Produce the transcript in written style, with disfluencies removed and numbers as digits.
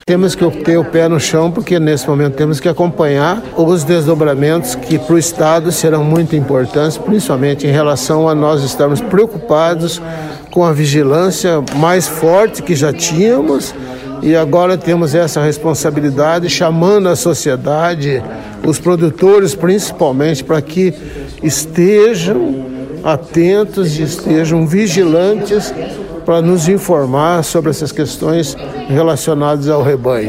Temos que ter o pé no chão, porque nesse momento temos que acompanhar os desdobramentos que para o Estado serão muito importantes, principalmente em relação a nós estarmos preocupados com a vigilância mais forte que já tínhamos, e agora temos essa responsabilidade, chamando a sociedade, os produtores principalmente, para que estejam atentos e estejam vigilantes para nos informar sobre essas questões relacionadas ao rebanho.